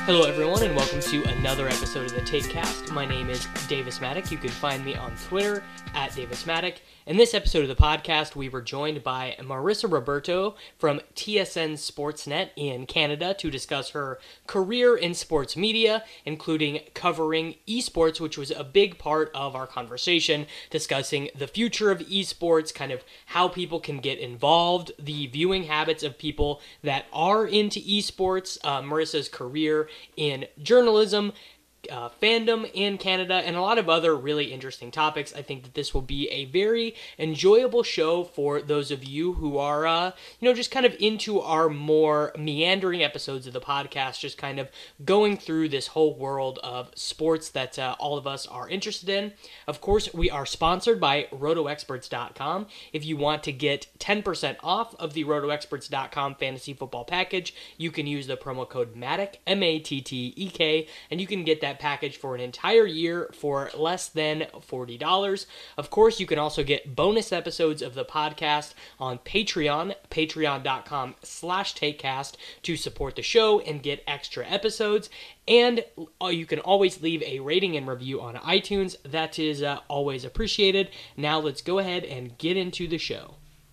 Hello, everyone, and welcome to another episode of the TakeCast. My name is Davis Maddock. You can find me on Twitter at Davis Maddock. In this episode of the podcast, we were joined by Marissa Roberto from TSN Sportsnet in Canada to discuss her career in sports media, including covering esports, which was a big part of our conversation, discussing the future of esports, kind of how people can get involved, the viewing habits of people that are into esports, Marissa's career in journalism, fandom in Canada, and a lot of other really interesting topics. I think that this will be a very enjoyable show for those of you who are, just kind of into our more meandering episodes of the podcast, just kind of going through this whole world of sports that all of us are interested in. Of course, we are sponsored by RotoExperts.com. If you want to get 10% off of the RotoExperts.com fantasy football package, you can use the promo code MATTEK, MATTEK, and you can get that package for an entire year for less than $40. Of course, you can also get bonus episodes of the podcast on Patreon, patreon.com/takecast, to support the show and get extra episodes. And you can always leave a rating and review on iTunes. That is always appreciated. Now let's go ahead and get into the show.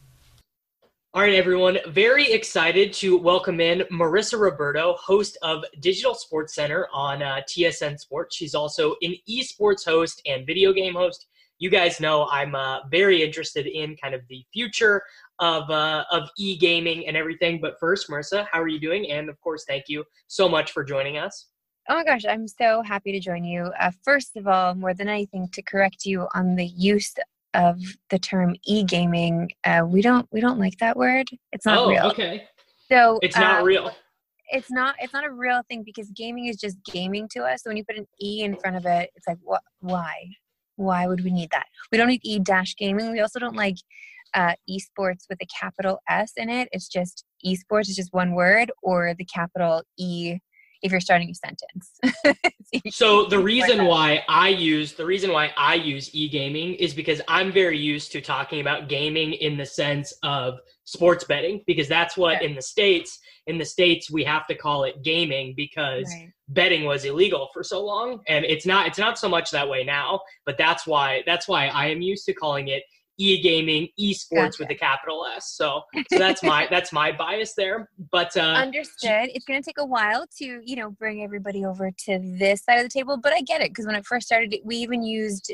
All right, everyone. Very excited to welcome in Marissa Roberto, host of Digital Sports Center on TSN Sports. She's also an esports host and video game host. You guys know I'm very interested in kind of the future of e-gaming and everything. But first, Marissa, how are you doing? And of course, thank you so much for joining us. Oh my gosh, I'm so happy to join you. First of all, more than anything, to correct you on the use of the term e-gaming, we don't like that word. It's not real. Oh, okay. So it's not real. It's not a real thing because gaming is just gaming to us. So when you put an E in front of it, it's like, what? Why would we need that? We don't need e-gaming. We also don't like esports with a capital S in it. It's just esports is just one word, or the capital E if you're starting a sentence. So the reason why I use e-gaming is because I'm very used to talking about gaming in the sense of sports betting, because that's what in the States we have to call it gaming because betting was illegal for so long. And it's not so much that way now, but that's why I am used to calling it e-gaming, esports with a capital S. So that's my bias there. But understood. It's going to take a while to, bring everybody over to this side of the table, but I get it, because when it first started, we even used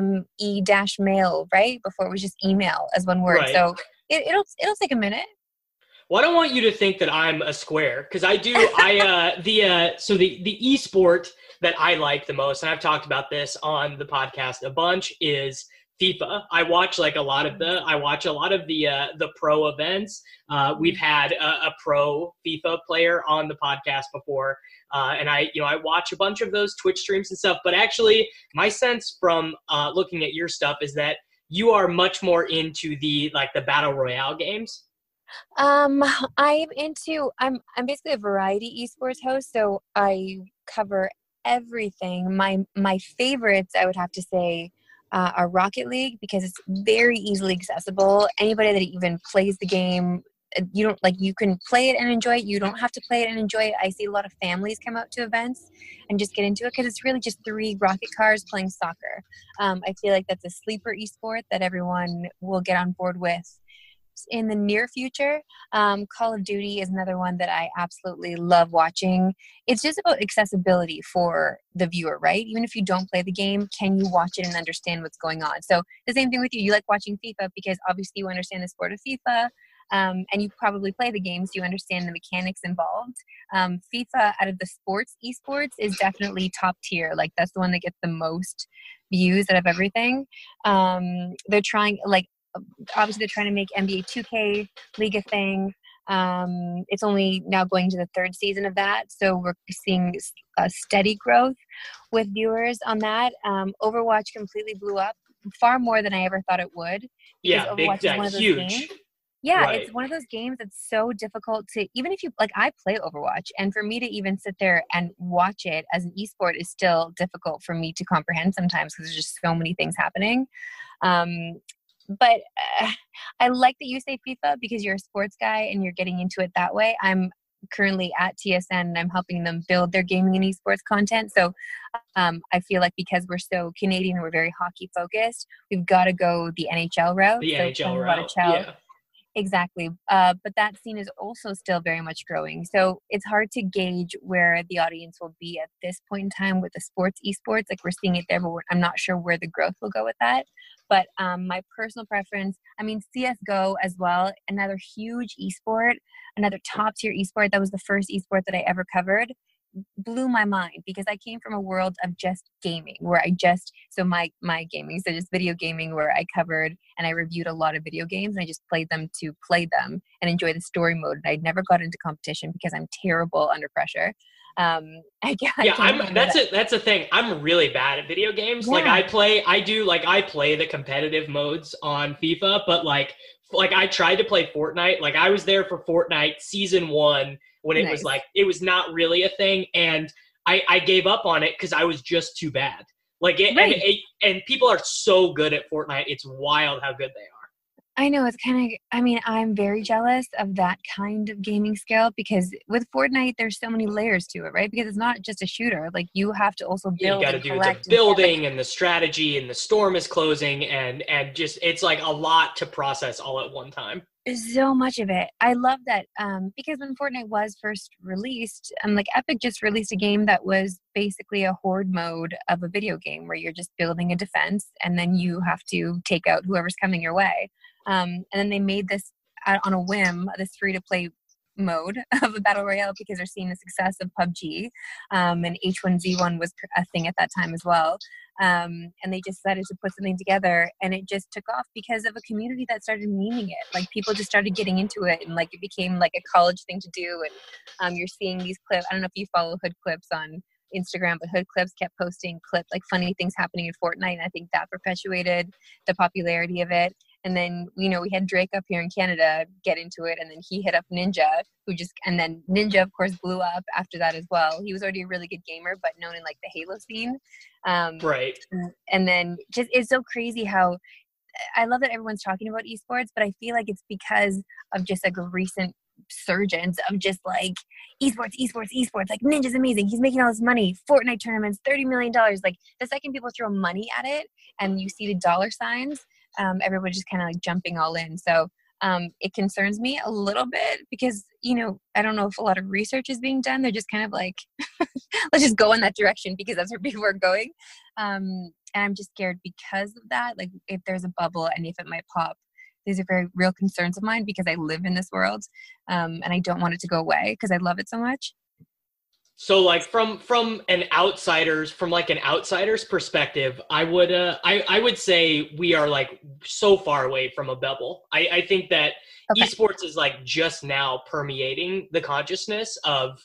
e-mail, right? Before it was just email as one word. Right. So it'll take a minute. Well, I don't want you to think that I'm a square, because I do. The esport that I like the most, and I've talked about this on the podcast a bunch, is FIFA. I watch a lot of the pro events. We've had a pro FIFA player on the podcast before, and I watch a bunch of those Twitch streams and stuff. But actually, my sense from looking at your stuff is that you are much more into the battle royale games. I'm basically a variety esports host, so I cover everything. My favorites, I would have to say, are Rocket League, because it's very easily accessible. Anybody that even plays the game, you can play it and enjoy it. You don't have to play it and enjoy it. I see a lot of families come out to events and just get into it because it's really just 3 rocket cars playing soccer. I feel like that's a sleeper esport that everyone will get on board with in the near future. Call of Duty is another one that I absolutely love watching. It's just about accessibility for the viewer, right? Even if you don't play the game, can you watch it and understand what's going on? So the same thing with you. You like watching FIFA because obviously you understand the sport of FIFA, and you probably play the games. You understand the mechanics involved. FIFA, out of the esports, is definitely top tier. That's the one that gets the most views out of everything. They're trying, obviously they're trying to make NBA 2K League a thing. It's only now going to the 3rd season of that, so we're seeing a steady growth with viewers on that. Overwatch completely blew up, far more than I ever thought it would. Yeah, Overwatch is one of those huge. Games. Yeah, right. It's one of those games that's so difficult to, even if you, I play Overwatch, and for me to even sit there and watch it as an esport is still difficult for me to comprehend sometimes, because there's just so many things happening. But I like that you say FIFA because you're a sports guy and you're getting into it that way. I'm currently at TSN, and I'm helping them build their gaming and esports content. So I feel like because we're so Canadian, we're very hockey focused, we've got to go the NHL route. The So NHL playing a lot of route. Chell. Yeah. Exactly. But that scene is also still very much growing. So it's hard to gauge where the audience will be at this point in time with the sports, esports. Like we're seeing it there, but I'm not sure where the growth will go with that. But my personal preference, I mean, CSGO as well, another huge esport, another top tier esport. That was the first esport that I ever covered. Blew my mind because I came from a world of just gaming where my gaming, so just video gaming, where I covered and I reviewed a lot of video games and I just played them to play them and enjoy the story mode. And I never got into competition because I'm terrible under pressure. That's a thing. I'm really bad at video games. Yeah. Like I play the competitive modes on FIFA, but like I tried to play Fortnite. Like I was there for Fortnite season 1 when it was like, it was not really a thing. And I gave up on it because I was just too bad. Like and people are so good at Fortnite. It's wild how good they are. I know, it's kind of, I mean, I'm very jealous of that kind of gaming skill because with Fortnite, there's so many layers to it, right? Because it's not just a shooter. Like you have to also build. You got to do the building and the strategy, and the storm is closing, and just it's like a lot to process all at one time. So much of it. I love that because when Fortnite was first released, like Epic just released a game that was basically a horde mode of a video game where you're just building a defense and then you have to take out whoever's coming your way. And then they made this on a whim, this free-to-play mode of a battle royale because they're seeing the success of PUBG, and H1Z1 was a thing at that time as well. And they just decided to put something together, and it just took off because of a community that started memeing it. Like people just started getting into it, and like it became like a college thing to do. And you're seeing these clips. I don't know if you follow Hood Clips on Instagram, but Hood Clips kept posting like funny things happening in Fortnite, and I think that perpetuated the popularity of it. And then, we had Drake up here in Canada get into it, and then he hit up Ninja, and then Ninja, of course, blew up after that as well. He was already a really good gamer, but known in, like, the Halo scene. Right. And then just, it's so crazy how, I love that everyone's talking about esports, but I feel like it's because of just, like, a recent surgence of just, like, esports, like, Ninja's amazing, he's making all this money, Fortnite tournaments, $30 million. Like, the second people throw money at it, and you see the dollar signs, everybody's just kind of like jumping all in. So it concerns me a little bit because, I don't know if a lot of research is being done. They're just kind of like, let's just go in that direction because that's where people are going. And I'm just scared because of that. Like if there's a bubble and if it might pop, these are very real concerns of mine because I live in this world, and I don't want it to go away because I love it so much. So like from an outsider's perspective, I would say we are like so far away from a bubble. I think that esports is like just now permeating the consciousness of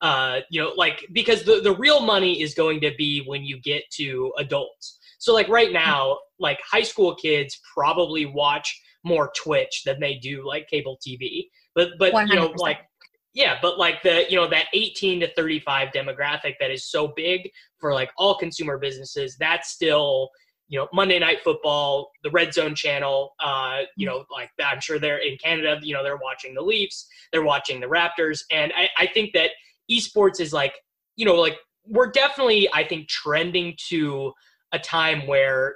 because the real money is going to be when you get to adults. So like right now, like high school kids probably watch more Twitch than they do like cable TV. But 100%. Yeah, but like that 18 to 35 demographic that is so big for like all consumer businesses, that's still, Monday Night Football, the Red Zone channel, like I'm sure they're in Canada, they're watching the Leafs, they're watching the Raptors. And I think that esports is like, like we're definitely, I think, trending to a time where,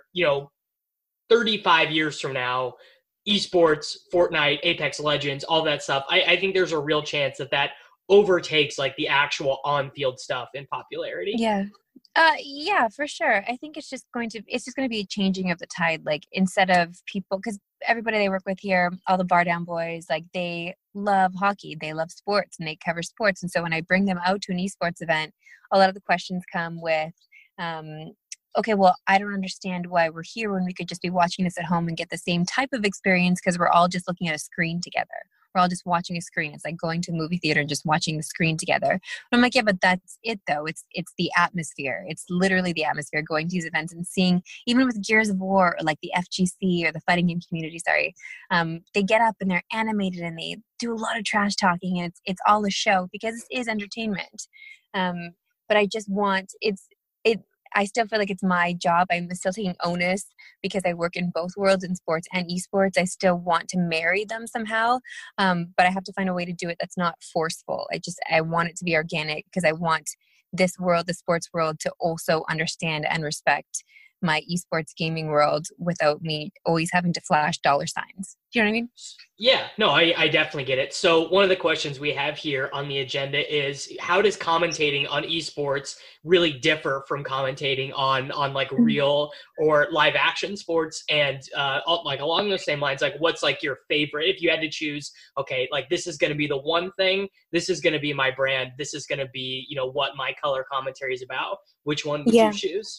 35 years from now, esports, Fortnite, Apex Legends, all that stuff, I think there's a real chance that overtakes like the actual on-field stuff in popularity. Yeah. Yeah, for sure. I think it's just going to be a changing of the tide. Like instead of people, because everybody they work with here, all the Bar Down boys, like they love hockey, they love sports, and they cover sports. And so when I bring them out to an esports event, a lot of the questions come with, okay, well, I don't understand why we're here when we could just be watching this at home and get the same type of experience because we're all just looking at a screen together. We're all just watching a screen. It's like going to a movie theater and just watching the screen together. And I'm like, yeah, but that's it though. It's the atmosphere. It's literally the atmosphere, going to these events and seeing, even with Gears of War or like the FGC or the fighting game community, they get up and they're animated and they do a lot of trash talking, and it's all a show because it is entertainment. But I just want, I still feel like it's my job. I'm still taking onus because I work in both worlds, in sports and esports. I still want to marry them somehow, but I have to find a way to do it that's not forceful. I want it to be organic because I want this world, the sports world, to also understand and respect my esports gaming world without me always having to flash dollar signs. Do you know what I mean? Yeah, no, I definitely get it. So one of the questions we have here on the agenda is, how does commentating on esports really differ from commentating on like real or live action sports? And like along those same lines, like what's like your favorite, if you had to choose, okay, like this is going to be the one thing, this is going to be my brand, this is going to be, you know, what my color commentary is about, which one would you choose?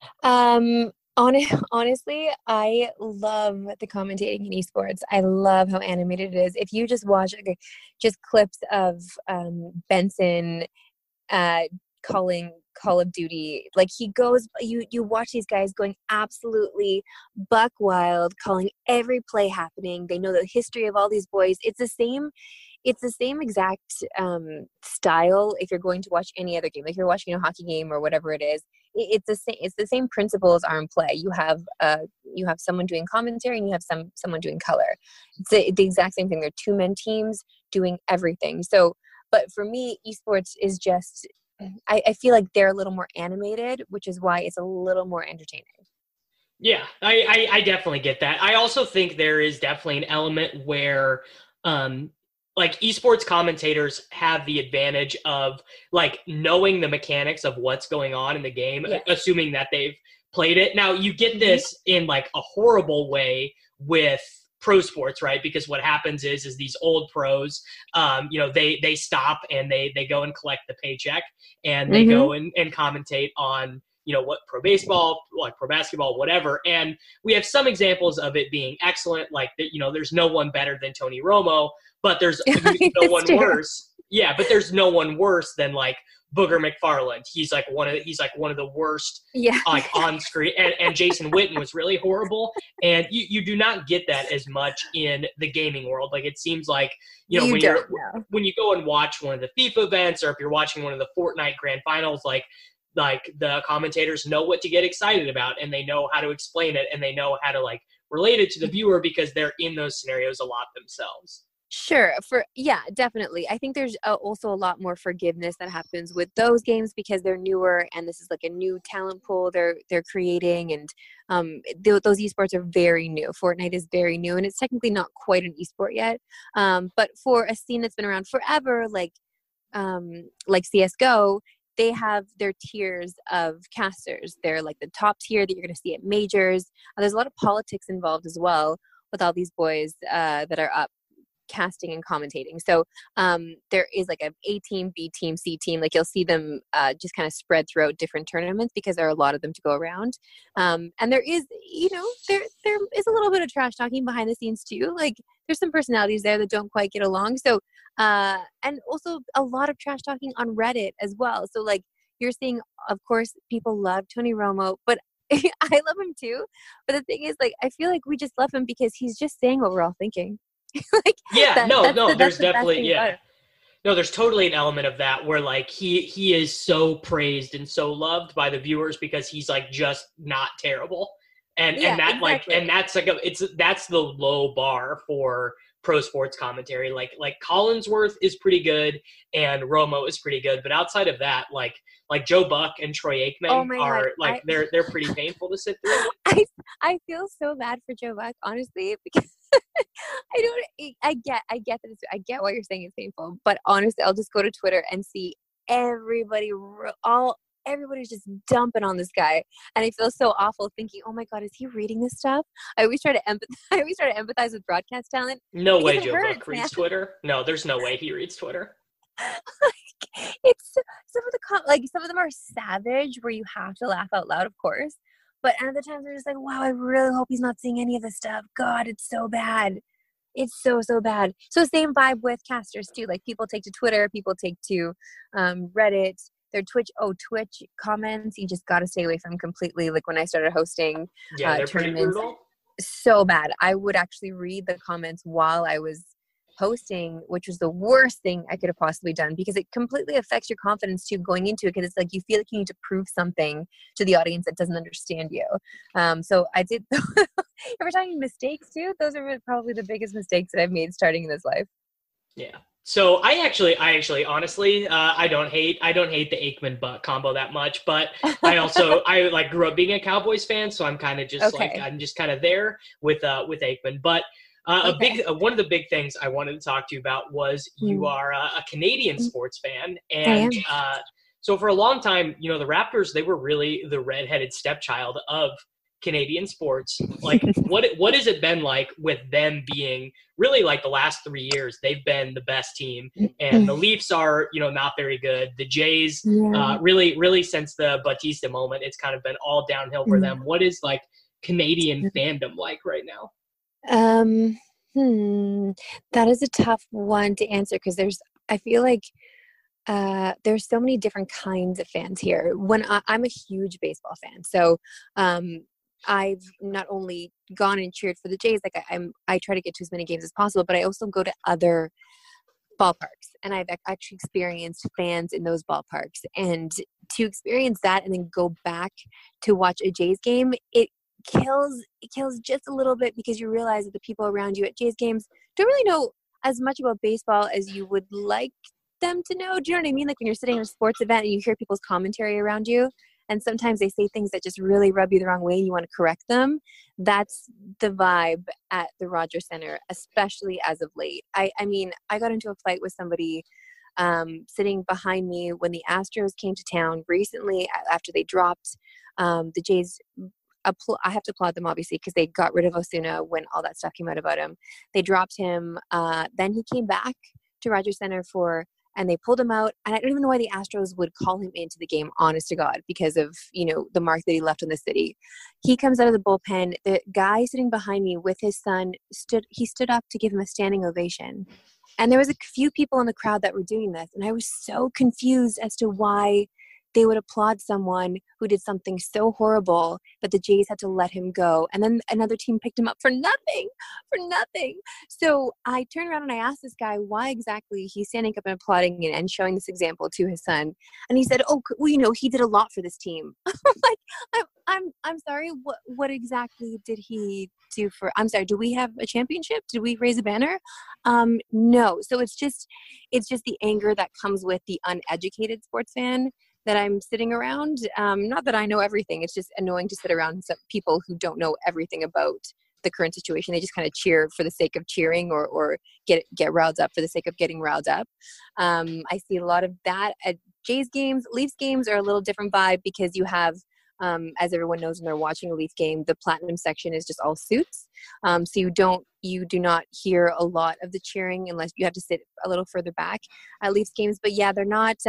Honestly, I love the commentating in esports. I love how animated it is. If you just watch just clips of Benson calling Call of Duty, like he goes, you watch these guys going absolutely buck wild, calling every play happening. They know the history of all these boys. It's the same exact style. If you're going to watch any other game, like you're watching a hockey game or whatever it is, it's the same principles are in play. You have someone doing commentary and you have someone doing color. It's the exact same thing. They're 2-man teams doing everything. So, but for me, esports is just, I feel like they're a little more animated, which is why it's a little more entertaining. Yeah, I definitely get that. I also think there is definitely an element where like esports commentators have the advantage of like knowing the mechanics of what's going on in the game, assuming that they've played it. Now you get this in like a horrible way with pro sports, right? Because what happens is these old pros, you know, they stop and they go and collect the paycheck and they go and commentate on, you know, what pro baseball, like pro basketball, whatever. And we have some examples of it being excellent. Like, you know, there's no one better than Tony Romo, but there's no one worse. Yeah, but there's no one worse than like Booger McFarland. He's like one of the worst like on screen. And Jason Witten was really horrible. And you do not get that as much in the gaming world. Like it seems like, you know, when you go and watch one of the FIFA events, or if you're watching one of the Fortnite grand finals, like the commentators know what to get excited about and they know how to explain it and they know how to like relate it to the viewer because they're in those scenarios a lot themselves. Sure. Definitely. I think there's also a lot more forgiveness that happens with those games because they're newer and this is like a new talent pool they're creating. And those esports are very new. Fortnite is very new and it's technically not quite an esport yet. But for a scene that's been around forever, like CSGO, they have their tiers of casters. They're like the top tier that you're going to see at majors. There's a lot of politics involved as well with all these boys that are up casting and commentating. So there is like A team, B team, C team. Like you'll see them just kind of spread throughout different tournaments because there are a lot of them to go around. And there is, you know, there is a little bit of trash talking behind the scenes too. Like there's some personalities there that don't quite get along. So and also a lot of trash talking on Reddit as well. So like you're seeing, of course, people love Tony Romo, but I love him too. But the thing is, like, I feel like we just love him because he's just saying what we're all thinking. Like, there's definitely no, there's totally an element of that where like he is so praised and so loved by the viewers because he's like just not terrible, and that exactly. Like and that's like that's the low bar for pro sports commentary. Like Collinsworth is pretty good and Romo is pretty good, but outside of that, like Joe Buck and Troy Aikman are like they're pretty painful to sit through. I feel so bad for Joe Buck, honestly, because I get that I get what you're saying is painful, but honestly, I'll just go to Twitter and see everybody's just dumping on this guy, and I feel so awful thinking, oh my god, is he reading this stuff? I always try to empathize with broadcast talent. No way Joe Buck reads Twitter. No, there's no way he reads Twitter. Like, it's some of them are savage where you have to laugh out loud, of course. But other times they're just like, wow, I really hope he's not seeing any of this stuff. God, it's so bad. It's so, so bad. So same vibe with casters too. Like people take to Twitter, people take to Reddit, their Twitch comments. You just got to stay away from completely. Like when I started hosting they're tournaments, so bad. I would actually read the comments while I was posting, which was the worst thing I could have possibly done because it completely affects your confidence too going into it, because it's like you feel like you need to prove something to the audience that doesn't understand you. So I did every time mistakes too, those are probably the biggest mistakes that I've made starting in this life. Yeah. So I actually honestly, I don't hate the Aikman Buck combo that much, but I like grew up being a Cowboys fan, so I'm kind of just Okay. I'm just kind of there with Aikman. But one of the big things I wanted to talk to you about was you are a Canadian sports fan, and so for a long time, you know, the Raptors, they were really the redheaded stepchild of Canadian sports. Like, what has it been like with them being really, like, the last 3 years, they've been the best team, and the Leafs are, you know, not very good. The Jays, really since the Bautista moment, it's kind of been all downhill for them. What is, like, Canadian fandom like right now? That is a tough one to answer because I feel like there's so many different kinds of fans here. When I'm a huge baseball fan, so I've not only gone and cheered for the Jays, like I try to get to as many games as possible, but I also go to other ballparks, and I've actually experienced fans in those ballparks. And to experience that and then go back to watch a Jays game, it kills just a little bit, because you realize that the people around you at Jays games don't really know as much about baseball as you would like them to know. Do you know what I mean? Like when you're sitting in a sports event and you hear people's commentary around you, and sometimes they say things that just really rub you the wrong way and you want to correct them. That's the vibe at the Rogers Center, especially as of late. I mean, I got into a fight with somebody sitting behind me when the Astros came to town recently after they dropped the Jays. I have to applaud them, obviously, because they got rid of Osuna when all that stuff came out about him. They dropped him. Then he came back to Rogers Center and they pulled him out. And I don't even know why the Astros would call him into the game, honest to God, because of, you know, the mark that he left on the city. He comes out of the bullpen. The guy sitting behind me with his son stood up to give him a standing ovation. And there was a few people in the crowd that were doing this. And I was so confused as to why they would applaud someone who did something so horrible that the Jays had to let him go. And then another team picked him up for nothing. So I turned around and I asked this guy why exactly he's standing up and applauding and showing this example to his son. And he said, oh, well, you know, he did a lot for this team. I'm like, I'm sorry. What exactly did he do for, I'm sorry, do we have a championship? Did we raise a banner? No. So it's just the anger that comes with the uneducated sports fan that I'm sitting around. Not that I know everything. It's just annoying to sit around some people who don't know everything about the current situation. They just kind of cheer for the sake of cheering or get riled up for the sake of getting riled up. I see a lot of that at Jays games. Leafs games are a little different vibe because you have, as everyone knows when they're watching a Leaf game, the platinum section is just all suits. So you do not hear a lot of the cheering unless you have to sit a little further back at Leafs games. But yeah, they're not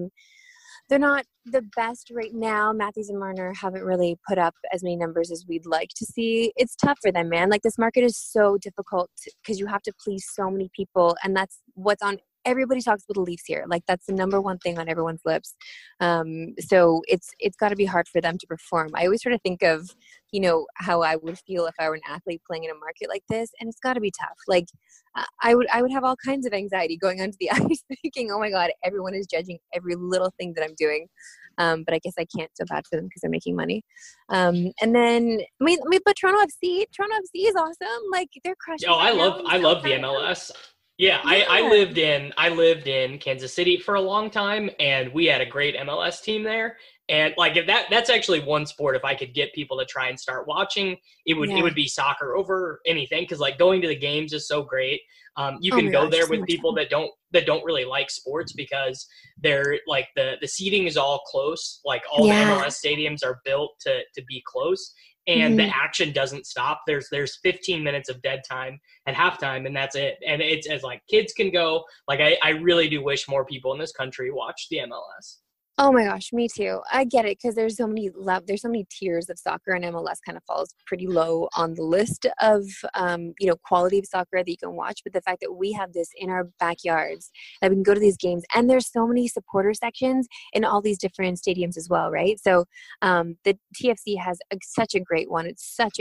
the best right now. Matthews and Marner haven't really put up as many numbers as we'd like to see. It's tough for them, man. Like, this market is so difficult because you have to please so many people, and that's what's on everybody talks about the Leafs here. Like, that's the number one thing on everyone's lips. So it's got to be hard for them to perform. I always try to think of, you know, how I would feel if I were an athlete playing in a market like this, and it's got to be tough. Like, I would have all kinds of anxiety going onto the ice thinking, oh my God, everyone is judging every little thing that I'm doing. But I guess I can't feel bad for them because they're making money. And then, but Toronto FC is awesome. Like, they're crushing. Oh, I love the MLS. Yeah, I lived in Kansas City for a long time, and we had a great MLS team there. And like, if that's actually one sport, if I could get people to try and start watching, it would be soccer over anything, because like going to the games is so great. You can go there with people that don't really like sports, because they're like the seating is all close. Like, all the MLS stadiums are built to be close. And the action doesn't stop. There's 15 minutes of dead time at halftime, and that's it. And it's as like kids can go. Like, I really do wish more people in this country watch the MLS. Oh my gosh, me too. I get it, because there's so many tiers of soccer, and MLS kind of falls pretty low on the list of quality of soccer that you can watch. But the fact that we have this in our backyards, that we can go to these games, and there's so many supporter sections in all these different stadiums as well, right? So the TFC has such a great one. It's such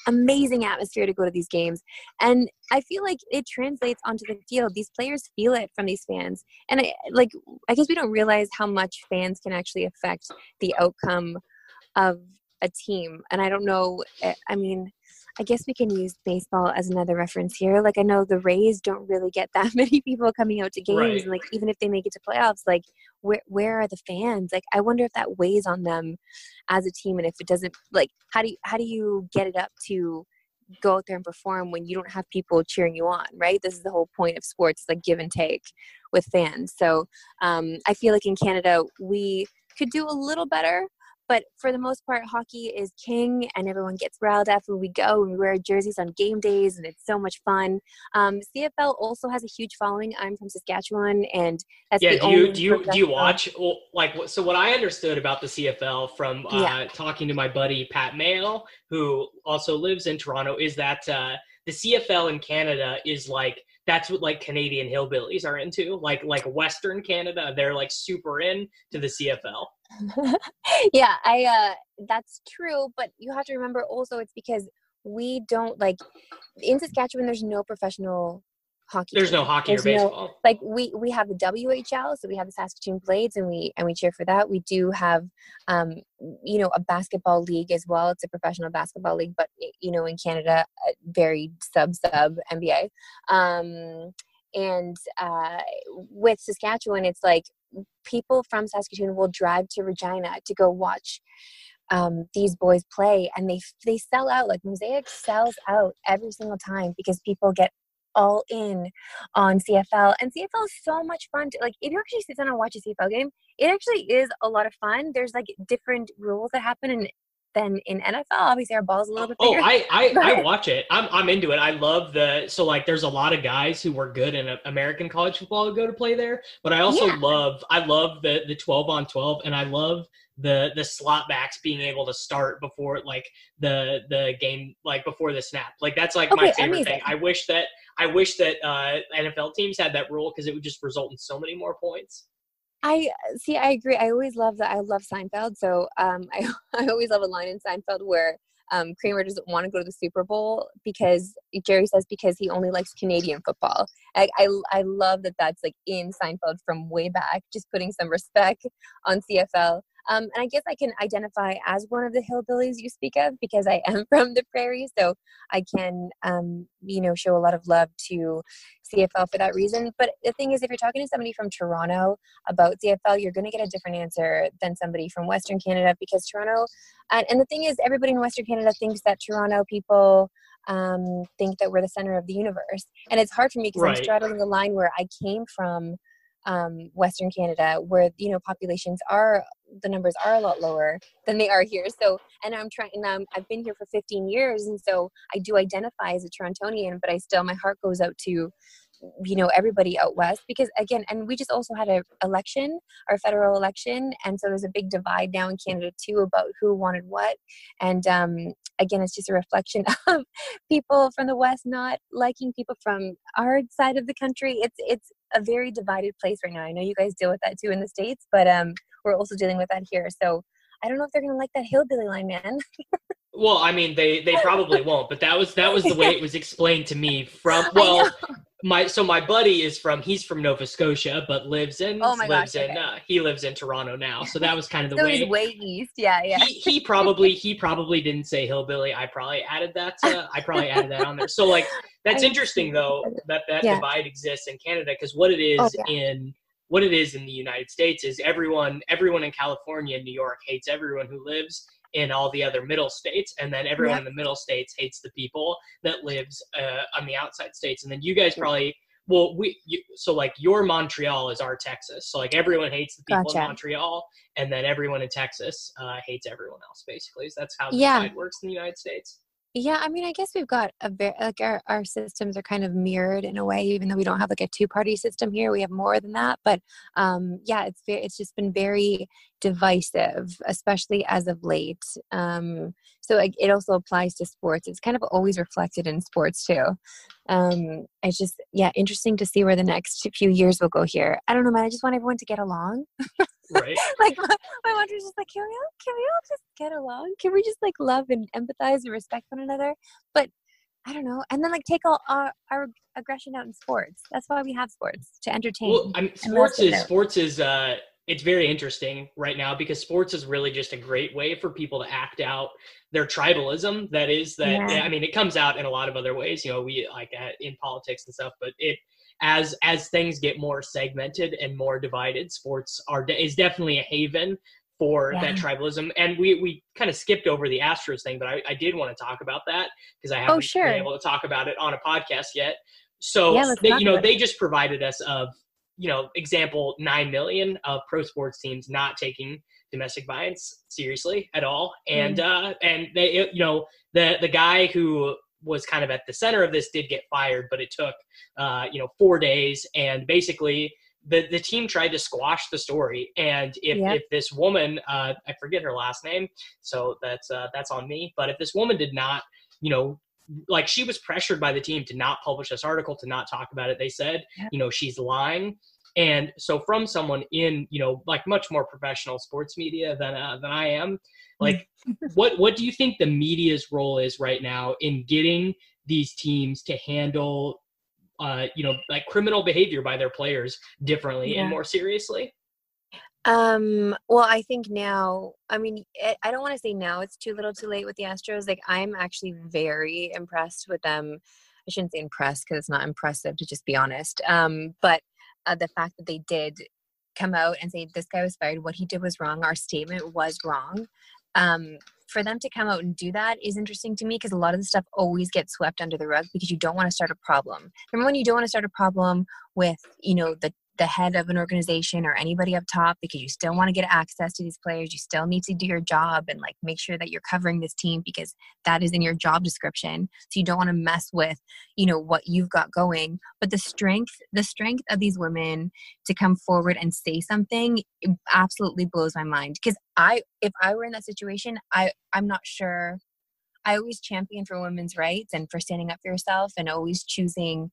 amazing atmosphere to go to these games. And I feel like it translates onto the field. These players feel it from these fans. And I guess we don't realize how much fans can actually affect the outcome of a team. And I don't know, I mean, I guess we can use baseball as another reference here. Like, I know the Rays don't really get that many people coming out to games. Right. And like, even if they make it to playoffs, like where are the fans? Like, I wonder if that weighs on them as a team. And if it doesn't, like, how do you get it up to go out there and perform when you don't have people cheering you on, right? This is the whole point of sports, like give and take with fans. So I feel like in Canada, we could do a little better. But for the most part, hockey is king, and everyone gets riled up when we go and we wear jerseys on game days, and it's so much fun. CFL also has a huge following. I'm from Saskatchewan, and that's the only. Do you watch, like, so what I understood about the CFL from talking to my buddy Pat Mayo, who also lives in Toronto, is that the CFL in Canada is like, that's what like Canadian hillbillies are into, like Western Canada. They're like super into the CFL. Yeah, that's true, but you have to remember also it's because we don't, like, in Saskatchewan there's no professiontional hockey. There's no hockey or baseball. Like we have the WHL, so we have the Saskatchewan Blades, and we cheer for that. We do have a basketball league as well. It's a professional basketball league, but in Canada, very sub NBA. And with Saskatchewan, it's like people from Saskatchewan will drive to Regina to go watch these boys play, and they sell out. Like, Mosaic sells out every single time because people get all in on CFL, and CFL is so much fun like, if you actually sit down and watch a CFL game, it actually is a lot of fun. There's like different rules that happen, and then in NFL, obviously our ball's a little bit bigger. I watch it. I'm into it. I love there's a lot of guys who were good in American college football who go to play there, but I also love the 12 on 12, and I love the slot backs being able to start before like the game, like before the snap. Like, that's like my favorite thing. I wish that NFL teams had that rule, because it would just result in so many more points. I agree. I always love that. I love Seinfeld. So I always love a line in Seinfeld where Kramer doesn't want to go to the Super Bowl because Jerry says because he only likes Canadian football. I love that that's like in Seinfeld from way back, just putting some respect on CFL. And I guess I can identify as one of the hillbillies you speak of because I am from the prairie. So I can, show a lot of love to CFL for that reason. But the thing is, if you're talking to somebody from Toronto about CFL, you're going to get a different answer than somebody from Western Canada, because Toronto, and the thing is, everybody in Western Canada thinks that Toronto people think that we're the center of the universe. And it's hard for me because I'm straddling the line where I came from Western Canada, where the numbers are a lot lower than they are here. So, and I've been here for 15 years, and so I do identify as a Torontonian, but my heart goes out to everybody out west, because again, and we just also had our federal election, and so there's a big divide now in Canada too about who wanted what, and again, it's just a reflection of people from the west not liking people from our side of the country. It's a very divided place right now. I know you guys deal with that too in the States, but we're also dealing with that here. So I don't know if they're going to like that hillbilly line, man. Well, I mean, they probably won't, but that was the way it was explained to me from, my buddy he's from Nova Scotia, but he lives in Toronto now. So that was kind of the way. He's way east. Yeah. He probably didn't say hillbilly. I probably added that on there. So like, that's interesting though, that divide exists in Canada, because what it is in the United States is everyone in California and New York hates everyone who lives in all the other middle states, and then everyone in the middle states hates the people that lives on the outside states. And then you guys probably, so like your Montreal is our Texas, so like everyone hates the people in Montreal, and then everyone in Texas hates everyone else, basically. So that's how the divide works in the United States. Yeah, I mean, I guess we've got our systems are kind of mirrored in a way, even though we don't have like a two-party system here. We have more than that, but it's just been very divisive, especially as of late. So it also applies to sports. It's kind of always reflected in sports too. It's just interesting to see where the next few years will go here. I don't know, man. I just want everyone to get along. Right. Like my mom was just like, can we all just get along? Can we just like love and empathize and respect one another? But I don't know. And then like take all our aggression out in sports. That's why we have sports, to entertain. Well, I mean, And let us get it out. sports is it's very interesting right now because sports is really just a great way for people to act out their tribalism. Yeah. I mean, it comes out in a lot of other ways. You know, we like in politics and stuff, but it as things get more segmented and more divided, sports is definitely a haven for that Yeah. tribalism. And we kind of skipped over the Astros thing, but I did want to talk about that because I Oh, haven't sure. been able to talk about it on a podcast yet. So Yeah, let's talk about they it. just provided us of, example, 9 million of pro sports teams not taking domestic violence seriously at all. And they, the guy who was kind of at the center of this did get fired, but it took 4 days, and basically the team tried to squash the story. And if this woman, I forget her last name, so that's on me, but if this woman did not, like, she was pressured by the team to not publish this article, to not talk about it. They said, she's lying. And so from someone in, like much more professional sports media than I am, like, what do you think the media's role is right now in getting these teams to handle, like criminal behavior by their players differently and more seriously? Well, I think now, I mean, I don't want to say now it's too little too late with the Astros. Like, I'm actually very impressed with them. I shouldn't say impressed because it's not impressive, to just be honest. But the fact that they did come out and say this guy was fired, what he did was wrong, our statement was wrong. For them to come out and do that is interesting to me, because a lot of the stuff always gets swept under the rug because you don't want to start a problem. Remember when you don't want to start a problem with, the head of an organization or anybody up top, because you still want to get access to these players. You still need to do your job and like make sure that you're covering this team because that is in your job description. So you don't want to mess with, what you've got going. But the strength of these women to come forward and say something, it absolutely blows my mind. Because if I were in that situation, I'm not sure. I always champion for women's rights and for standing up for yourself, and always choosing,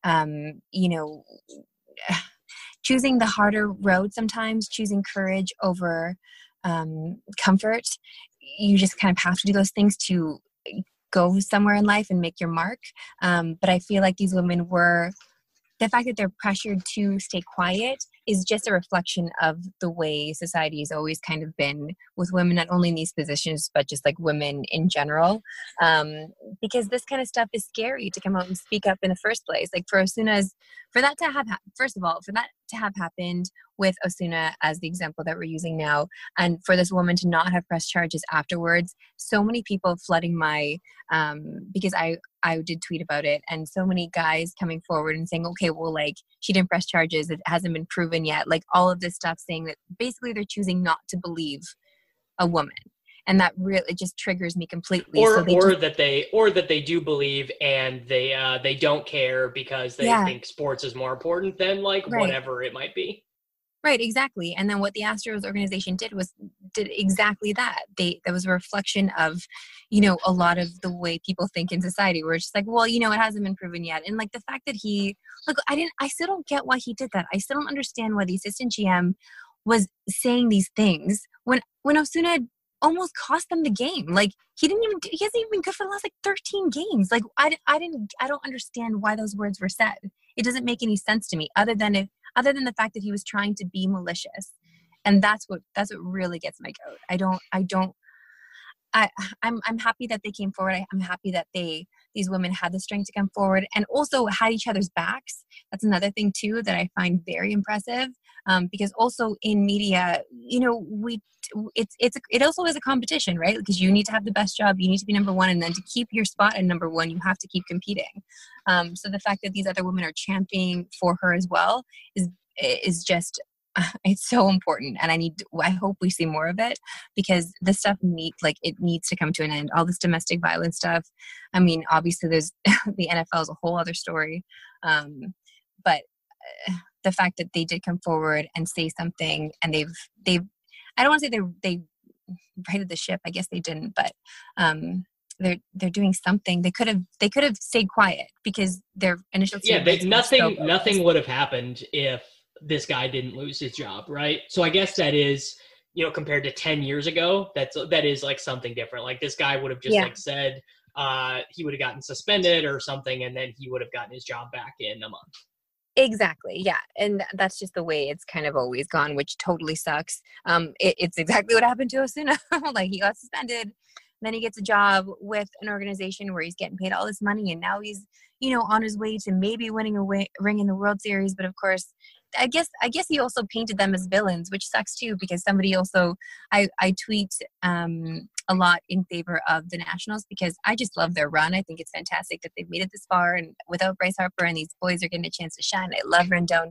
choosing the harder road sometimes, choosing courage over comfort. You just kind of have to do those things to go somewhere in life and make your mark. But I feel like these women the fact that they're pressured to stay quiet is just a reflection of the way society has always kind of been with women, not only in these positions, but just like women in general. Because this kind of stuff is scary to come out and speak up in the first place. Like for that to have happened with Osuna as the example that we're using now, and for this woman to not have pressed charges afterwards, so many people flooding because I did tweet about it, and so many guys coming forward and saying, okay, well, like, she didn't press charges, it hasn't been proven yet, like all of this stuff, saying that basically they're choosing not to believe a woman. And that really, it just triggers me completely. Or that they do believe, and they don't care because they think sports is more important than whatever it might be. Right, exactly. And then what the Astros organization did exactly that. That was a reflection of, a lot of the way people think in society, where it's just like, well, it hasn't been proven yet. And like the fact that I still don't get why he did that. I still don't understand why the assistant GM was saying these things when Osuna almost cost them the game. Like he hasn't even been good for the last 13 games. Like I don't understand why those words were said. It doesn't make any sense to me other than the fact that he was trying to be malicious. And that's what really gets my goat. I'm happy that they came forward. I'm happy that these women had the strength to come forward and also had each other's backs. That's another thing too that I find very impressive. Because also in media, it also is a competition, right? Because you need to have the best job, you need to be number one, and then to keep your spot at number one, you have to keep competing. So the fact that these other women are championing for her as well is just it's so important, and I hope we see more of it, because this stuff needs to come to an end. All this domestic violence stuff. I mean, obviously there's the NFL is a whole other story, but the fact that they did come forward and say something, and they've I don't want to say they righted the ship. I guess they didn't, but they're doing something. They could have stayed quiet because their initial nothing would have happened if this guy didn't lose his job, right? So I guess that is, you know, compared to 10 years ago, that is like something different. Like this guy would have just like said he would have gotten suspended or something, and then he would have gotten his job back in a month. Exactly. Yeah. And that's just the way it's kind of always gone, which totally sucks. It's exactly what happened to Osuna. Like he got suspended, then he gets a job with an organization where he's getting paid all this money, and now he's, you know, on his way to maybe winning a ring in the World Series. But of course, I guess he also painted them as villains, which sucks too, because somebody also, I tweet a lot in favor of the Nationals because I just love their run. I think it's fantastic that they've made it this far, and without Bryce Harper, and these boys are getting a chance to shine. I love Rendon.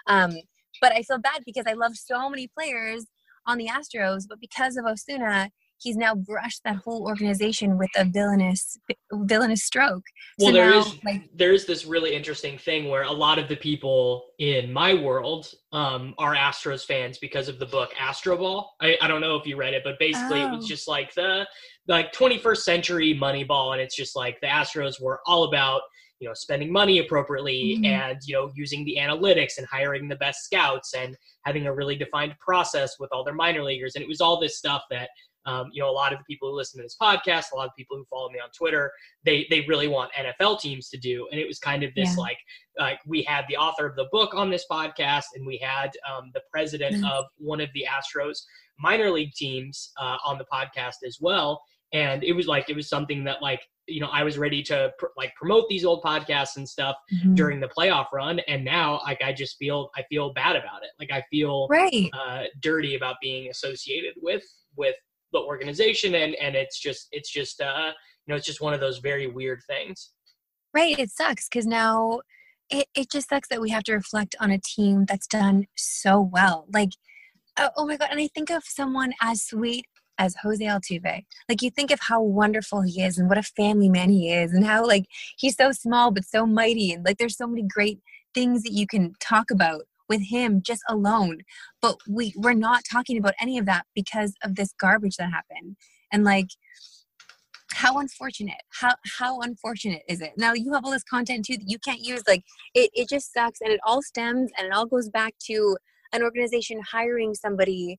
But I feel bad because I love so many players on the Astros, but because of Osuna, he's now brushed that whole organization with a villainous stroke. Well, so there is this really interesting thing where a lot of the people in my world are Astros fans because of the book Astro Ball. I don't know if you read it, but basically it was just like the 21st century Moneyball, and it's just like the Astros were all about, you know, spending money appropriately and, you know, using the analytics and hiring the best scouts and having a really defined process with all their minor leaguers. And it was all this stuff that, you know, a lot of the people who listen to this podcast, a lot of people who follow me on Twitter, they really want NFL teams to do. And it was kind of this like we had the author of the book on this podcast, and we had the president of one of the Astros minor league teams on the podcast as well. And it was something that, like, you know, I was ready to promote these old podcasts and stuff during the playoff run. And now, like, I feel bad about it. Like, I feel dirty about being associated with the organization. And it's just you know, it's just one of those very weird things. Right. It sucks because now it just sucks that we have to reflect on a team that's done so well. Like, oh my God. And I think of someone as sweet as Jose Altuve. Like, you think of how wonderful he is and what a family man he is, and how, like, he's so small but so mighty, and like there's so many great things that you can talk about with him just alone. But we're not talking about any of that because of this garbage that happened. And like, how unfortunate. How unfortunate is it? Now you have all this content too that you can't use. Like, it just sucks, and it all stems and it all goes back to an organization hiring somebody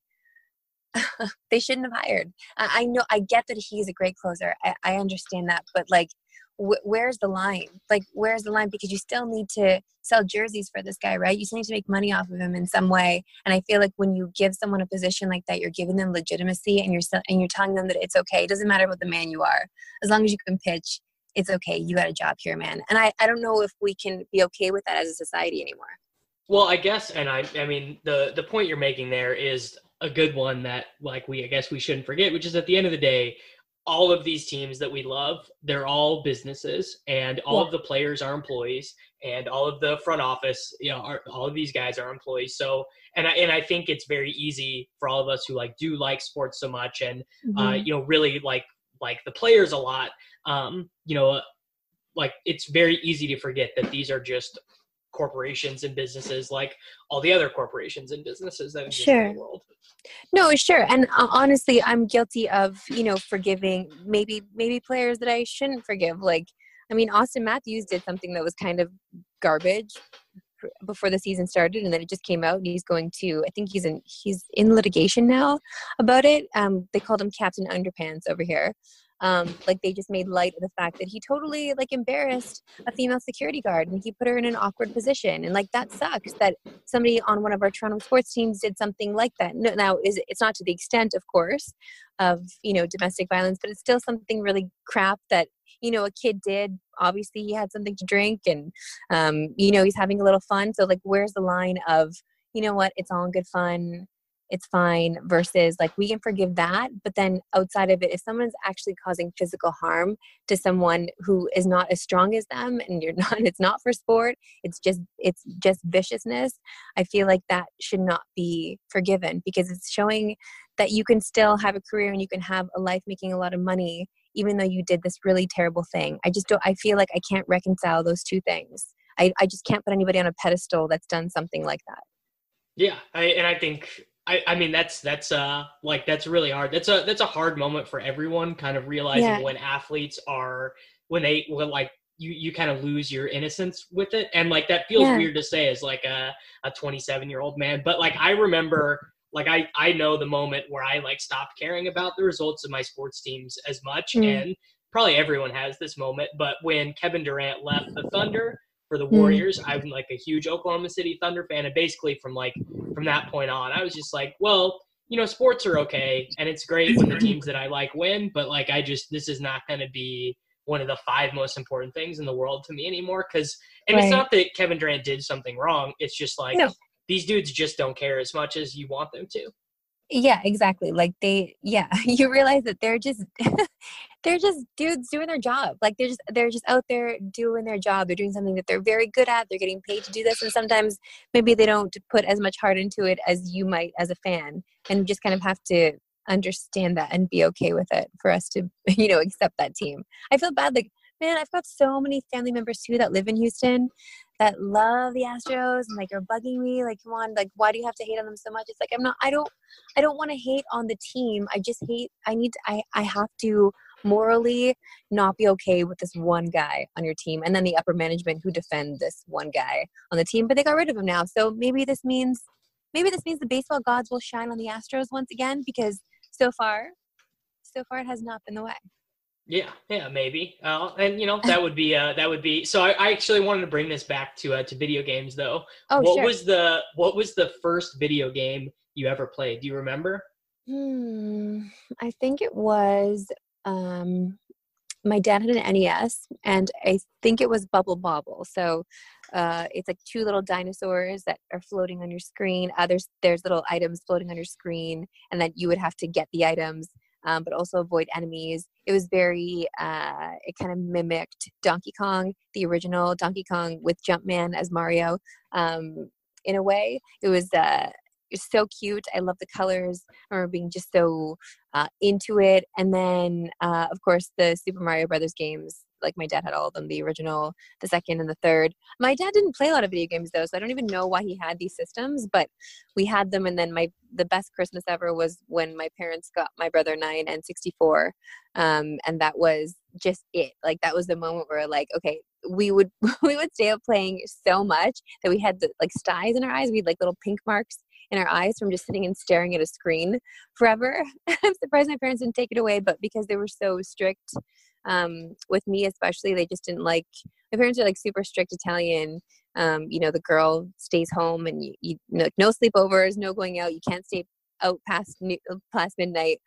they shouldn't have hired. I know, I get that he's a great closer. I understand that, but like, where's the line? Like, where's the line? Because you still need to sell jerseys for this guy, right? You still need to make money off of him in some way. And I feel like when you give someone a position like that, you're giving them legitimacy, and you're telling them that it's okay. It doesn't matter what the man you are, as long as you can pitch. It's okay. You got a job here, man. And I don't know if we can be okay with that as a society anymore. Well, I guess, and I mean, the point you're making there is a good one that, like, I guess we shouldn't forget, which is, at the end of the day, all of these teams that we love, they're all businesses, and all of the players are employees, and all of the front office, you know, all of these guys are employees. So, and I think it's very easy for all of us who do like sports so much, and you know, really like the players a lot. You know, like, it's very easy to forget that these are just corporations and businesses like all the other corporations and businesses that exist in the world. No, sure. And honestly, I'm guilty of, you know, forgiving maybe players that I shouldn't forgive. Like, I mean, Austin Matthews did something that was kind of garbage before the season started, and then it just came out, and he's going to, I think he's in litigation now about it. They called him Captain Underpants over here. Like, they just made light of the fact that he totally, like, embarrassed a female security guard, and he put her in an awkward position. And like, that sucks that somebody on one of our Toronto sports teams did something like that. Now, it's not to the extent, of course, of, you know, domestic violence, but it's still something really crap that, you know, a kid did. Obviously he had something to drink, and, you know, he's having a little fun. So like, where's the line of, you know what, it's all in good fun, it's fine, versus like, we can forgive that, but then outside of it, if someone's actually causing physical harm to someone who is not as strong as them, and it's not for sport, it's just viciousness, I feel like that should not be forgiven, because it's showing that you can still have a career and you can have a life making a lot of money, even though you did this really terrible thing. I feel like I can't reconcile those two things. I just can't put anybody on a pedestal that's done something like that. Yeah. I think, I mean, that's really hard. That's a hard moment for everyone, kind of realizing when athletes are, when you kind of lose your innocence with it. And like, that feels Yeah. weird to say as like a 27-year-old man. But like, I remember, like, I know the moment where I like stopped caring about the results of my sports teams as much. Mm. And probably everyone has this moment, but when Kevin Durant left the Thunder for the Mm. Warriors, I'm like a huge Oklahoma City Thunder fan. And basically from that point on, I was just like, well, you know, sports are okay. And it's great when the teams that I like win, but like, this is not going to be one of the 5 most important things in the world to me anymore. And it's Right. not that Kevin Durant did something wrong. It's just like, No. these dudes just don't care as much as you want them to. Yeah, exactly. Like you realize that they're just they're just dudes doing their job. Like they're just out there doing their job. They're doing something that they're very good at. They're getting paid to do this, and sometimes maybe they don't put as much heart into it as you might as a fan. And you just kind of have to understand that and be okay with it for us to, accept that team. I feel bad. Like, man, I've got so many family members too that live in Houston that love the Astros and like are bugging me. Like, come on, like, why do you have to hate on them so much? It's like, I don't want to hate on the team. I just hate, I have to morally not be okay with this one guy on your team. And then the upper management who defend this one guy on the team, but they got rid of him now. So maybe this means the baseball gods will shine on the Astros once again, because so far it has not been the way. Yeah, maybe. And that would be. So I actually wanted to bring this back to video games though. Oh, what sure. was the first video game you ever played? Do you remember? I think it was my dad had an NES, and I think it was Bubble Bobble. So it's like 2 little dinosaurs that are floating on your screen. There's little items floating on your screen, and then you would have to get the items, but also avoid enemies. It was very, it kind of mimicked Donkey Kong, the original Donkey Kong with Jumpman as Mario. In a way, it was so cute. I love the colors. I remember being just so into it. And then, of course, the Super Mario Brothers games. Like, my dad had all of them, the original, the second, and the third. My dad didn't play a lot of video games, though, so I don't even know why he had these systems, but we had them. And then the best Christmas ever was when my parents got my brother and I an N64, and that was just it. Like, that was the moment where, like, okay, we would stay up playing so much that we had the, like, styes in our eyes. We had, like, little pink marks in our eyes from just sitting and staring at a screen forever. I'm surprised my parents didn't take it away, but because they were so strict with me especially, they just didn't like. My parents are like super strict Italian. The girl stays home, and you no sleepovers, no going out. You can't stay out past midnight.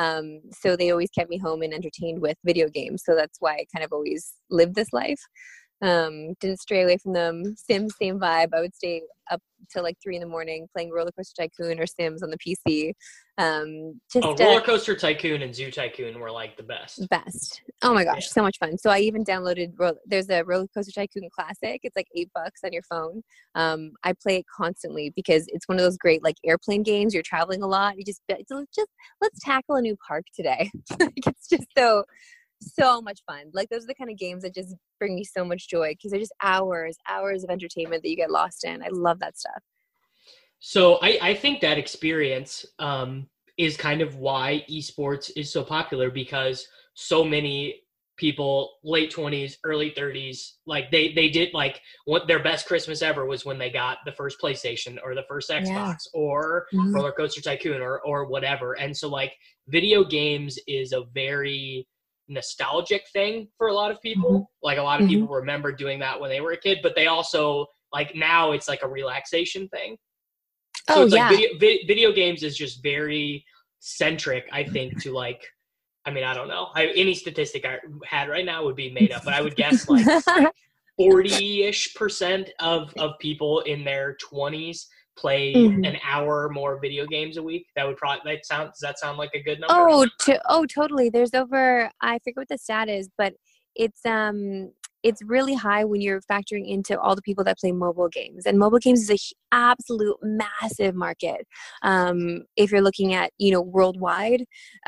So they always kept me home and entertained with video games. So that's why I kind of always lived this life. Didn't stray away from them. Sims, same vibe. I would stay up till like 3 a.m. playing Roller Coaster Tycoon or Sims on the PC. Roller Coaster Tycoon and Zoo Tycoon were like the best. Oh my gosh, so much fun. So I even downloaded, there's a Roller Coaster Tycoon Classic. It's like $8 on your phone. I play it constantly because it's one of those great like airplane games. You're traveling a lot. Let's tackle a new park today. Like, it's just so much fun. Like, those are the kind of games that just bring me so much joy because they're just hours of entertainment that you get lost in. I love that stuff. So I think that experience is kind of why esports is so popular, because so many people, late 20s, early 30s, like they did, like, what their best Christmas ever was when they got the first PlayStation or the first Xbox or Roller Coaster Tycoon or whatever. And so, like, video games is a very nostalgic thing for a lot of people. Like, a lot of people remember doing that when they were a kid, but they also, like, now it's like a relaxation thing. So it's like video games is just very centric, I think, to, like, I mean, I don't know. Any statistic I had right now would be made up, but I would guess like 40-ish% of people in their 20s play an hour or more video games a week. Does that sound like a good number? Totally. There's over, I forget what the stat is, but it's really high when you're factoring into all the people that play mobile games. And mobile games is a absolute massive market. If you're looking at, worldwide,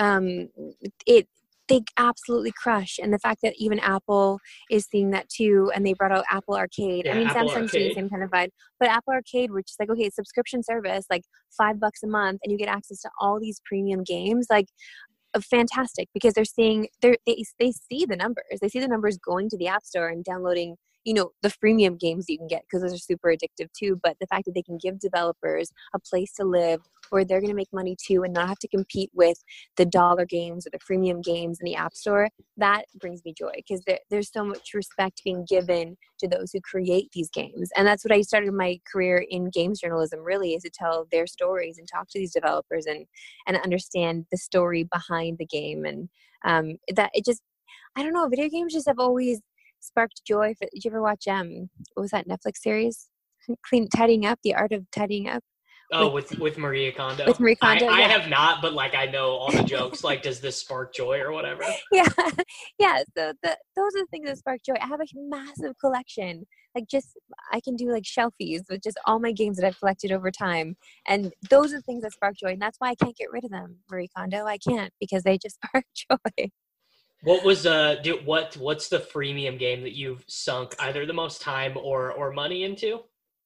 they absolutely crush. And the fact that even Apple is seeing that too, and they brought out Apple Arcade. I mean, Samsung's doing the same kind of vibe, but Apple Arcade, which is like, okay, subscription service, like $5 a month, and you get access to all these premium games. Like, fantastic, because they see the numbers. They see the numbers going to the App Store and downloading, the freemium games you can get, because those are super addictive too. But the fact that they can give developers a place to live where they're going to make money too and not have to compete with the dollar games or the freemium games in the App Store, that brings me joy, because there's so much respect being given to those who create these games. And that's what I started my career in games journalism, really, is to tell their stories and talk to these developers and understand the story behind the game. And that it just, I don't know, video games just have always sparked joy. Did you ever watch what was that Netflix series, Tidying Up, The Art of Tidying Up? Oh, with Maria Kondo. With Marie Kondo, I have not, but like I know all the jokes. Like, does this spark joy or whatever? Yeah, yeah. So those are the things that spark joy. I have a massive collection. Like, just I can do like shelfies with just all my games that I've collected over time, and those are the things that spark joy. And that's why I can't get rid of them, Marie Kondo. I can't, because they just spark joy. What was what's the freemium game that you've sunk either the most time or money into?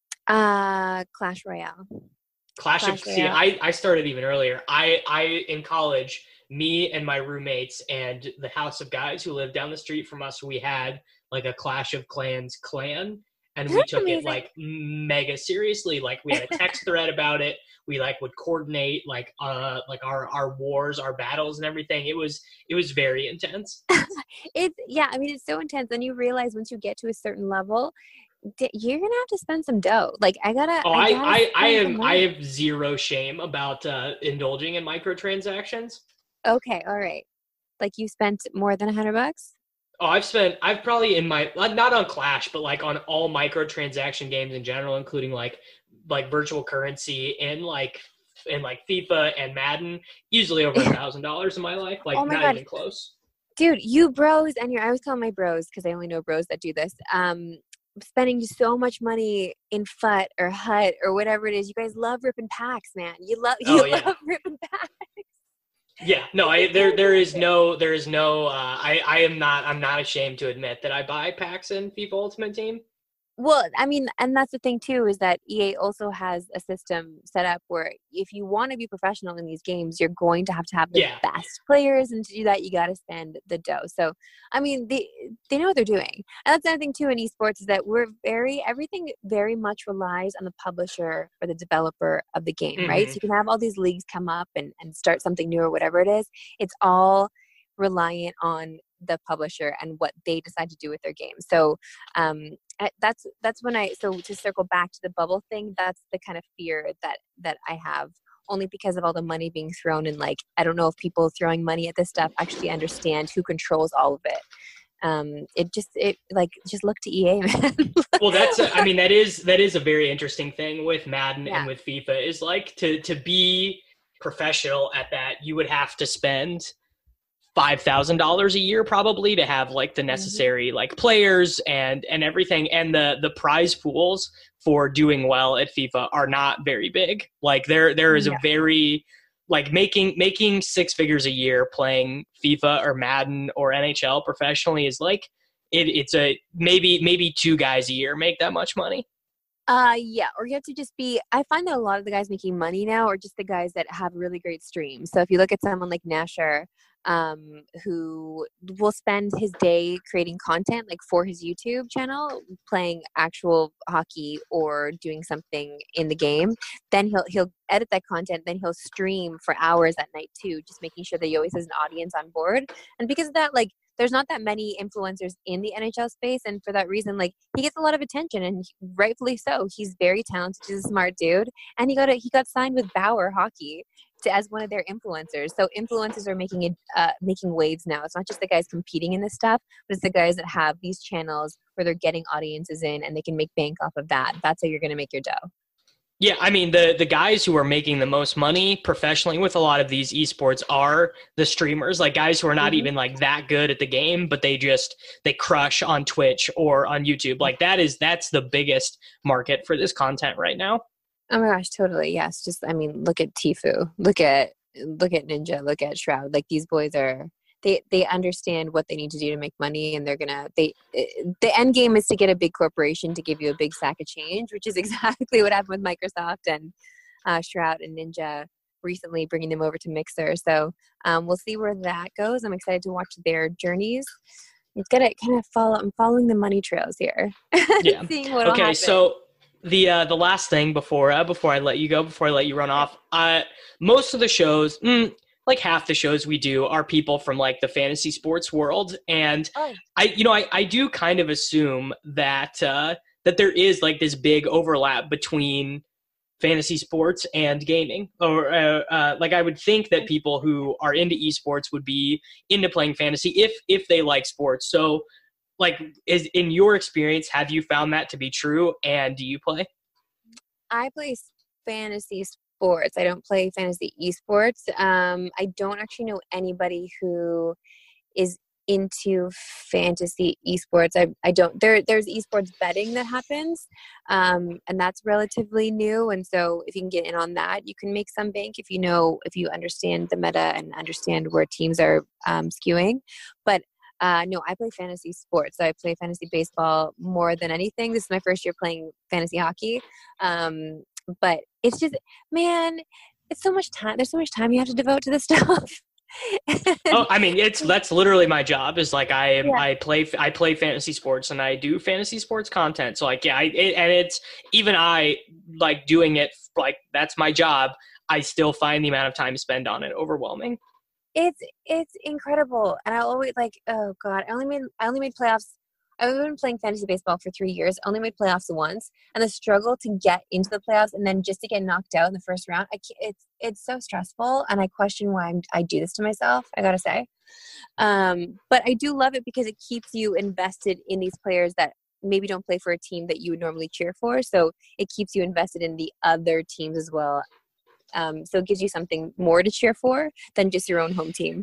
Clash Royale. See, I started even earlier. I in college, me and my roommates and the house of guys who lived down the street from us, we had like a Clash of Clans clan, and we took it like mega seriously. Like, we had a text thread about it. We like would coordinate like our wars, our battles and everything. It was very intense. It's so intense. And you realize once you get to a certain level, you're gonna have to spend some dough. Like, I have zero shame about indulging in microtransactions. Okay, all right. Like, you spent more than $100? Oh, I've probably in my, not on Clash, but like on all microtransaction games in general, including like virtual currency and like FIFA and Madden, easily over $1,000 in my life. Like, not God. Even close. Dude, you bros, and I always call them my bros because I only know bros that do this. Spending so much money in FUT or HUT or whatever it is. You guys love ripping packs, man. You love ripping packs. Yeah, no, I'm not ashamed to admit that I buy packs in FIFA Ultimate Team. Well, I mean, and that's the thing too, is that EA also has a system set up where if you want to be professional in these games, you're going to have the best players, and to do that, you got to spend the dough. So, I mean, they know what they're doing. And that's another thing too in esports, is that everything very much relies on the publisher or the developer of the game, right? So you can have all these leagues come up and start something new or whatever it is. It's all reliant on the publisher and what they decide to do with their game. So that's when to circle back to the bubble thing, that's the kind of fear that I have, only because of all the money being thrown. And like, I don't know if people throwing money at this stuff actually understand who controls all of it. Just look to EA, man. Well, that is a very interesting thing with Madden and with FIFA, is like to be professional at that, you would have to spend $5,000 a year probably to have like the necessary like players and everything. And the prize pools for doing well at FIFA are not very big. Like there is a very, like, making six figures a year playing FIFA or Madden or NHL professionally is like, it's a maybe two guys a year make that much money. Or you have to just be, I find that a lot of the guys making money now are just the guys that have really great streams. So if you look at someone like Nasher, who will spend his day creating content like for his YouTube channel, playing actual hockey or doing something in the game, then he'll edit that content, then he'll stream for hours at night too, just making sure that he always has an audience on board. And because of that, like, there's not that many influencers in the NHL space, and for that reason, like, he gets a lot of attention, and rightfully so. He's very talented. He's a smart dude, and he got signed with Bauer Hockey as one of their influencers. So influencers are making waves now. It's not just the guys competing in this stuff, but it's the guys that have these channels where they're getting audiences in, and they can make bank off of that. That's how you're going to make your dough. Yeah, I mean, the guys who are making the most money professionally with a lot of these esports are the streamers, like guys who are not even like that good at the game, but they crush on Twitch or on YouTube. Like that's the biggest market for this content right now. Oh my gosh, totally. Yes. Just, I mean, look at Tfue, look at Ninja, look at Shroud. Like, these boys they understand what they need to do to make money, and the end game is to get a big corporation to give you a big sack of change, which is exactly what happened with Microsoft and Shroud and Ninja. recently bringing them over to Mixer. So we'll see where that goes. I'm excited to watch their journeys. It's gonna kind of I'm following the money trails here. Yeah. Seeing what'll Okay. happen. So the last thing before I let you go, before I let you run off, most of the shows, like half the shows we do, are people from like the fantasy sports world, and I do kind of assume that that there is like this big overlap between fantasy sports and gaming, or like I would think that people who are into esports would be into playing fantasy if they like sports. So like, is in your experience, have you found that to be true, and do you play? I play fantasy sports. I don't play fantasy esports. I don't actually know anybody who is into fantasy esports. I don't. There's esports betting that happens, and that's relatively new. And so, if you can get in on that, you can make some bank if you understand the meta and understand where teams are skewing. But no, I play fantasy sports. I play fantasy baseball more than anything. This is my first year playing fantasy hockey. But it's just, man, it's so much time. There's so much time you have to devote to this stuff. Oh, I mean, that's literally my job. Is like I play fantasy sports, and I do fantasy sports content. So like, yeah, and it's even I like doing it, like that's my job. I still find the amount of time spent on it overwhelming. It's incredible. And I always oh God, I only made playoffs. I've been playing fantasy baseball for 3 years. I only made playoffs once, and the struggle to get into the playoffs and then just to get knocked out in the first round, it's so stressful, and I question why I do this to myself, I gotta say. But I do love it because it keeps you invested in these players that maybe don't play for a team that you would normally cheer for. So it keeps you invested in the other teams as well. So it gives you something more to cheer for than just your own home team.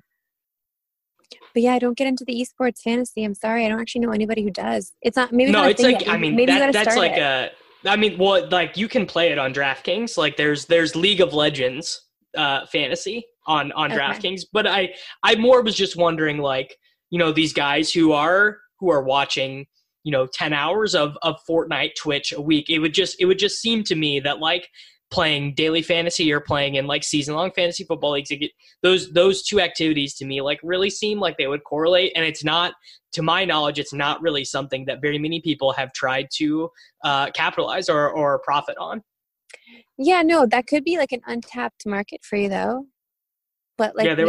But yeah, I don't get into the esports fantasy. I'm sorry, I don't actually know anybody who does. It's not maybe. No, not it's like yet. I mean maybe that's start like it. I mean, well, like you can play it on DraftKings. Like there's League of Legends fantasy on Okay. DraftKings, but I more was just wondering, like, these guys who are watching 10 hours of Fortnite Twitch a week. It would just seem to me that like playing daily fantasy or playing in like season-long fantasy football leagues, those two activities to me like really seem like they would correlate, and it's not, to my knowledge, it's not really something that very many people have tried to capitalize or profit on. Yeah, no, that could be like an untapped market for you though. But like Yeah, maybe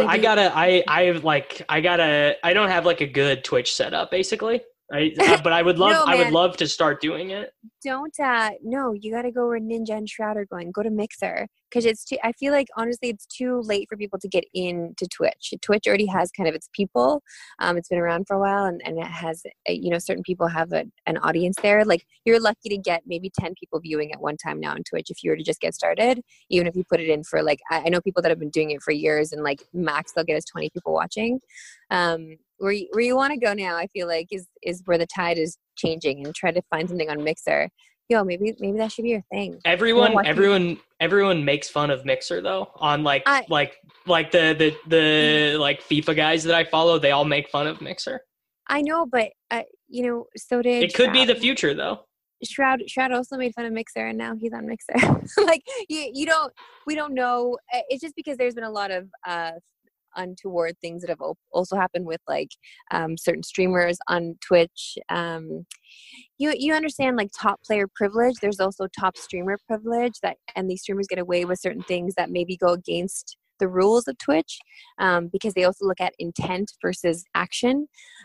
I don't have like a good Twitch setup basically. But I would love no, I would man. love to start doing it. Don't no, you got to go where Ninja and Shroud are going. Go to Mixer, because it's too, I feel like honestly it's too late for people to get into Twitch already has kind of its people. It's been around for a while, and it has certain people have an audience there. Like you're lucky to get maybe 10 people viewing at one time now on Twitch if you were to just get started, even if you put it in for like I know people that have been doing it for years, and like max they'll get us 20 people watching. Where you want to go now, I feel like is where the tide is changing, and try to find something on Mixer. Yo, maybe that should be your thing. Everyone makes fun of Mixer though. On like the like FIFA guys that I follow, they all make fun of Mixer. I know, but so did it. Could Shroud. be the future though. Shroud also made fun of Mixer, and now he's on Mixer. Like we don't know. It's just because there's been a lot of untoward things that have also happened with like certain streamers on Twitch. You understand like top player privilege. There's also top streamer privilege, and these streamers get away with certain things that maybe go against the rules of Twitch, because they also look at intent versus action.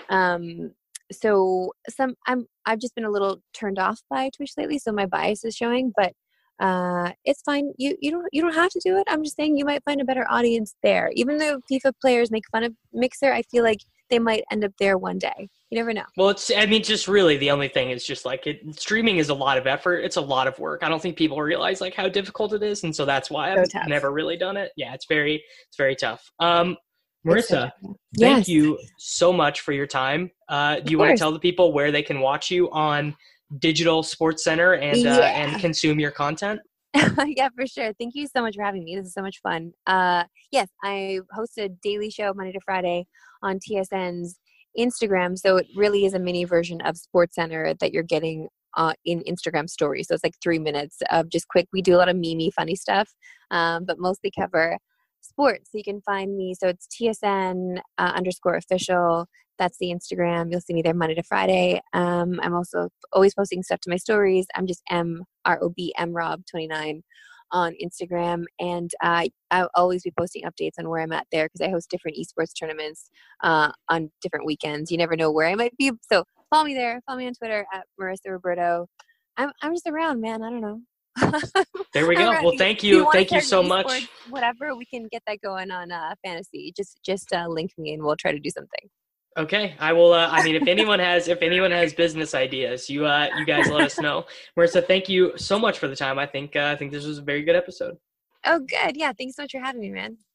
So I've just been a little turned off by Twitch lately, so my bias is showing, but it's fine. You don't have to do it. I'm just saying you might find a better audience there. Even though FIFA players make fun of Mixer, I feel like they might end up there one day. You never know. Well, just really the only thing is just like streaming is a lot of effort. It's a lot of work. I don't think people realize like how difficult it is, and so that's why I've never really done it. Yeah, it's very tough. Marissa, thank you so much for your time. Do you want to tell the people where they can watch you on Digital Sports Center and consume your content? Yeah, for sure. Thank you so much for having me. This is so much fun. Yes, I host a daily show Monday to Friday on TSN's Instagram. So it really is a mini version of Sports Center that you're getting in Instagram stories. So it's like 3 minutes of just quick. We do a lot of meme funny stuff, but mostly cover sports. So you can find me. So it's TSN underscore official. That's the Instagram. You'll see me there Monday to Friday. I'm also always posting stuff to my stories. I'm just MROB29 on Instagram. And I'll always be posting updates on where I'm at there because I host different esports tournaments on different weekends. You never know where I might be. So follow me there. Follow me on Twitter at Marissa Roberto. I'm just around, man. I don't know. There we go. Well, thank you. Thank you so much. Whatever, we can get that going on fantasy. Just link me and we'll try to do something. Okay, I will. I mean, if anyone has business ideas, you guys let us know. Marissa, thank you so much for the time. I think this was a very good episode. Oh, good. Yeah, thanks so much for having me, man.